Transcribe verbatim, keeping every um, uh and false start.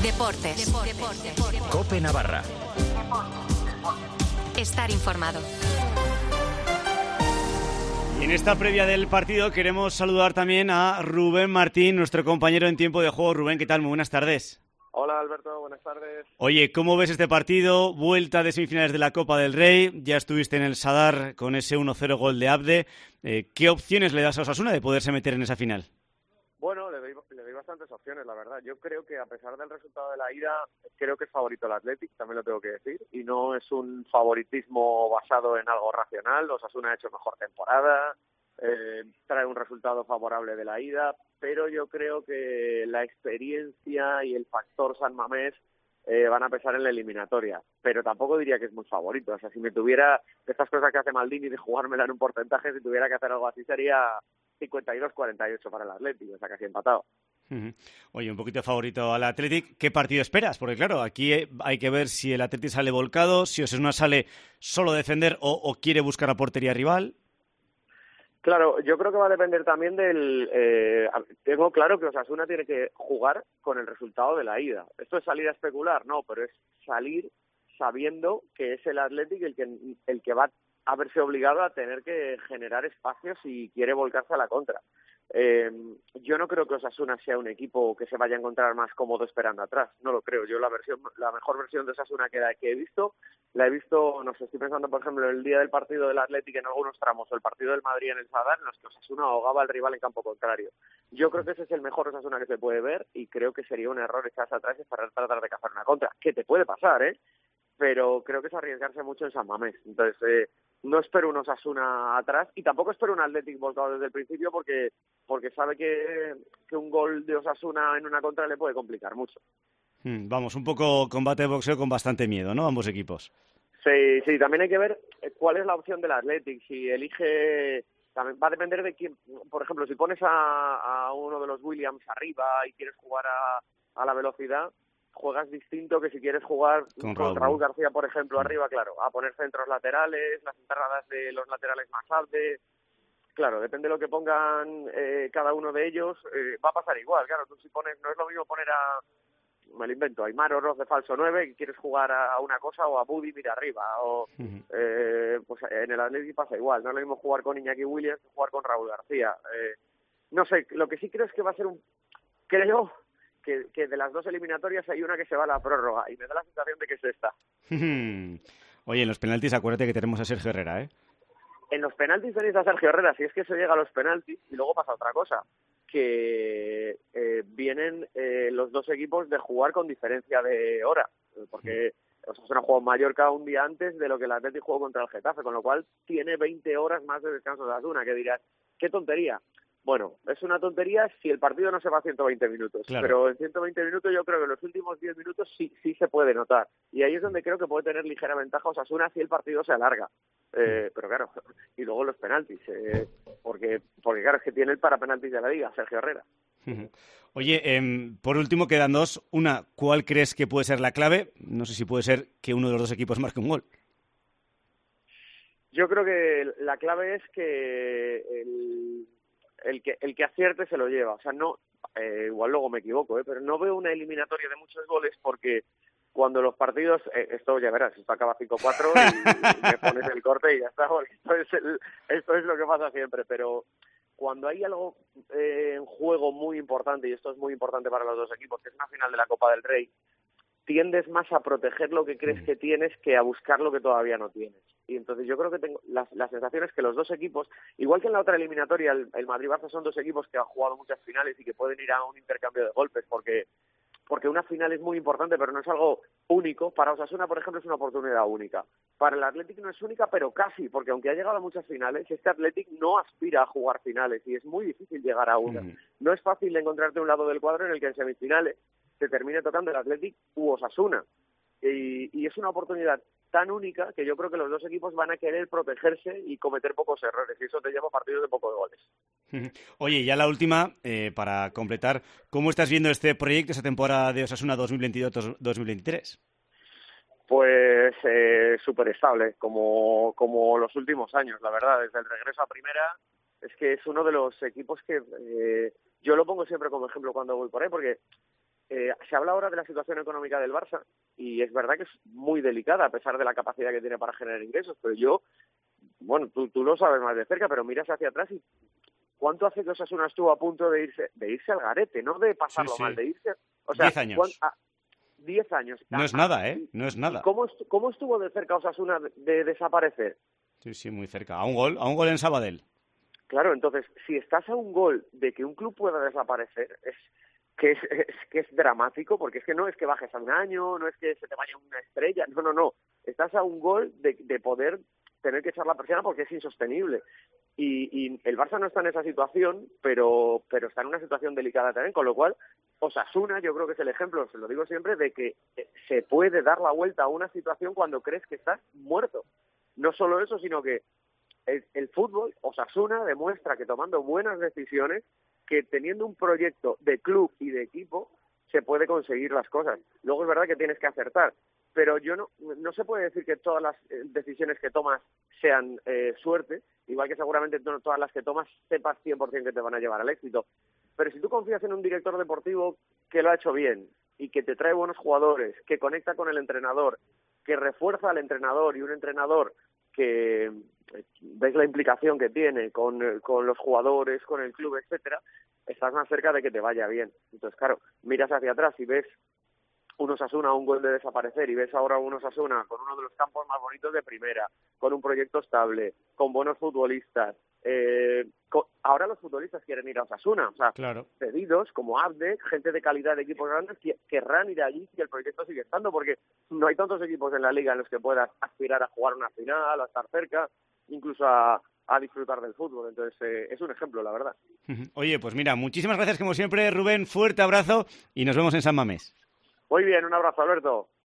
Deportes. Deportes. COPE Navarra. Estar informado. Y en esta previa del partido queremos saludar también a Rubén Martín, nuestro compañero en tiempo de juego. Rubén, ¿qué tal? Muy buenas tardes. Hola Alberto, buenas tardes. Oye, ¿cómo ves este partido? Vuelta de semifinales de la Copa del Rey, ya estuviste en el Sadar con ese uno cero gol de Abde. Eh, ¿Qué opciones le das a Osasuna de poderse meter en esa final? Bueno, le doy, le doy bastantes opciones, la verdad. Yo creo que a pesar del resultado de la ida, creo que es favorito el Athletic, también lo tengo que decir, y no es un favoritismo basado en algo racional. Osasuna ha hecho mejor temporada, eh, trae un resultado favorable de la ida, pero yo creo que la experiencia y el factor San Mamés eh, van a pesar en la eliminatoria, pero tampoco diría que es muy favorito. O sea, si me tuviera estas cosas que hace Maldini de jugármela en un porcentaje, si tuviera que hacer algo así sería cincuenta y dos cuarenta y ocho para el Atlético, o sea, casi empatado. Uh-huh. Oye, un poquito favorito al Athletic. ¿Qué partido esperas? Porque claro, aquí hay que ver si el Athletic sale volcado, si Osasuna sale solo a defender o, o quiere buscar a portería rival. Claro, yo creo que va a depender también del... Eh, tengo claro que Osasuna tiene que jugar con el resultado de la ida. ¿Esto es salir a especular? No, pero es salir sabiendo que es el Athletic el que, el que va a verse obligado a tener que generar espacios si quiere volcarse a la contra. Eh, yo no creo que Osasuna sea un equipo que se vaya a encontrar más cómodo esperando atrás, no lo creo. Yo la versión, la mejor versión de Osasuna que, que he visto, la he visto, no sé, estoy pensando por ejemplo el día del partido del Athletic en algunos tramos, o el partido del Madrid en el Sadar, en los que Osasuna ahogaba al rival en campo contrario. Yo creo que ese es el mejor Osasuna que se puede ver y creo que sería un error echarse atrás y para tratar de cazar una contra, que te puede pasar, ¿eh? Pero creo que es arriesgarse mucho en San Mamés. Entonces, eh, no espero un Osasuna atrás y tampoco espero un Athletic volcado desde el principio porque porque sabe que, que un gol de Osasuna en una contra le puede complicar mucho. Hmm, vamos, un poco combate de boxeo con bastante miedo, ¿no? Ambos equipos. Sí, sí, también hay que ver cuál es la opción del Athletic. Si elige, también va a depender de quién. Por ejemplo, si pones a, a uno de los Williams arriba y quieres jugar a, a la velocidad, juegas distinto que si quieres jugar con, con Raúl. Raúl García, por ejemplo, mm. arriba, claro, a poner centros laterales, las entradas de los laterales más altas. Claro, depende de lo que pongan eh, cada uno de ellos, eh, va a pasar igual. Claro, tú si pones, no es lo mismo poner a, me lo invento, a Aimar Oroz de falso nueve, que quieres jugar a, a una cosa, o a Budi mira arriba, o uh-huh. eh, pues en el Atlético pasa igual. No es lo mismo jugar con Iñaki Williams que jugar con Raúl García. Eh, no sé, lo que sí creo es que va a ser un, creo que, que de las dos eliminatorias hay una que se va a la prórroga, y me da la sensación de que es esta. Oye, en los penaltis acuérdate que tenemos a Sergio Herrera, ¿eh? En los penaltis tenéis a Sergio Herrera, si es que se llega a los penaltis y luego pasa otra cosa, que eh, vienen eh, los dos equipos de jugar con diferencia de hora, porque Osasuna jugó en Mallorca un día antes de lo que el Atlético jugó contra el Getafe, con lo cual tiene veinte horas más de descanso de Osasuna, que dirás, qué tontería. Bueno, es una tontería si el partido no se va a ciento veinte minutos, claro. Pero en ciento veinte minutos yo creo que en los últimos diez minutos sí sí se puede notar. Y ahí es donde creo que puede tener ligera ventaja Osasuna si el partido se alarga. Eh, pero claro, y luego los penaltis, eh, porque porque claro, es que tiene el para penaltis de la liga, Sergio Herrera. Oye, eh, por último quedan dos. Una, ¿cuál crees que puede ser la clave? No sé si puede ser que uno de los dos equipos marque un gol. Yo creo que la clave es que el... el que el que acierte se lo lleva. O sea, no, eh, igual luego me equivoco, ¿eh? Pero no veo una eliminatoria de muchos goles porque cuando los partidos, eh, esto ya verás, esto acaba cinco cuatro y, y me pones el corte y ya está, porque esto es, el, esto es lo que pasa siempre, pero cuando hay algo eh, en juego muy importante, y esto es muy importante para los dos equipos, que es una final de la Copa del Rey, tiendes más a proteger lo que crees que tienes que a buscar lo que todavía no tienes. Y entonces yo creo que tengo la, la sensación es que los dos equipos, igual que en la otra eliminatoria, el, el Madrid-Barça son dos equipos que han jugado muchas finales y que pueden ir a un intercambio de golpes, porque porque una final es muy importante, pero no es algo único. Para Osasuna, por ejemplo, es una oportunidad única. Para el Athletic no es única, pero casi, porque aunque ha llegado a muchas finales, este Athletic no aspira a jugar finales y es muy difícil llegar a una. Uh-huh. No es fácil encontrarte un lado del cuadro en el que en semifinales te termine tocando el Athletic u Osasuna. Y, y es una oportunidad tan única que yo creo que los dos equipos van a querer protegerse y cometer pocos errores, y eso te lleva a partidos de pocos goles. Oye, ya la última, eh, para completar, ¿cómo estás viendo este proyecto, esta temporada de Osasuna dos mil veintidós dos mil veintitrés? Pues eh, súper estable, como, como los últimos años, la verdad, desde el regreso a primera, es que es uno de los equipos que eh, yo lo pongo siempre como ejemplo cuando voy por ahí, porque eh, se habla ahora de la situación económica del Barça y es verdad que es muy delicada a pesar de la capacidad que tiene para generar ingresos, pero yo, bueno, tú, tú lo sabes más de cerca, pero miras hacia atrás y ¿cuánto hace que Osasuna estuvo a punto de irse de irse al garete, no de pasarlo Sí, sí. mal, de irse? O sea, Diez años. ¿cuán- a- diez años. No es Ah, nada, ¿eh? ¿y- No es y nada. ¿Cómo, estu- cómo estuvo de cerca Osasuna de, de desaparecer? Sí, sí, muy cerca. A un gol, a un gol en Sabadell. Claro, entonces, si estás a un gol de que un club pueda desaparecer, es que es, es que es dramático, porque es que no es que bajes a un año, no es que se te vaya una estrella, no, no, no. Estás a un gol de, de poder tener que echar la persiana porque es insostenible. Y, y el Barça no está en esa situación, pero, pero está en una situación delicada también, con lo cual Osasuna yo creo que es el ejemplo, se lo digo siempre, de que se puede dar la vuelta a una situación cuando crees que estás muerto. No solo eso, sino que el, el fútbol, Osasuna demuestra que tomando buenas decisiones, que teniendo un proyecto de club y de equipo, se puede conseguir las cosas. Luego es verdad que tienes que acertar, pero yo no, no se puede decir que todas las eh, decisiones que tomas sean eh, suerte, igual que seguramente no todas las que tomas sepas cien por ciento que te van a llevar al éxito. Pero si tú confías en un director deportivo que lo ha hecho bien y que te trae buenos jugadores, que conecta con el entrenador, que refuerza al entrenador y un entrenador que eh, ves la implicación que tiene con, eh, con los jugadores, con el club, etcétera, estás más cerca de que te vaya bien. Entonces, claro, miras hacia atrás y ves un Osasuna a un gol de desaparecer y ves ahora un Osasuna con uno de los campos más bonitos de primera, con un proyecto estable, con buenos futbolistas. Eh, con, ahora los futbolistas quieren ir a Osasuna, o sea, Claro. pedidos como Abde, gente de calidad de equipos grandes que querrán ir allí si el proyecto sigue estando, porque no hay tantos equipos en la liga en los que puedas aspirar a jugar una final, a estar cerca, incluso a, a disfrutar del fútbol. Entonces, eh, es un ejemplo, la verdad. Oye, pues mira, muchísimas gracias como siempre, Rubén, fuerte abrazo y nos vemos en San Mamés. Muy bien, un abrazo, Alberto.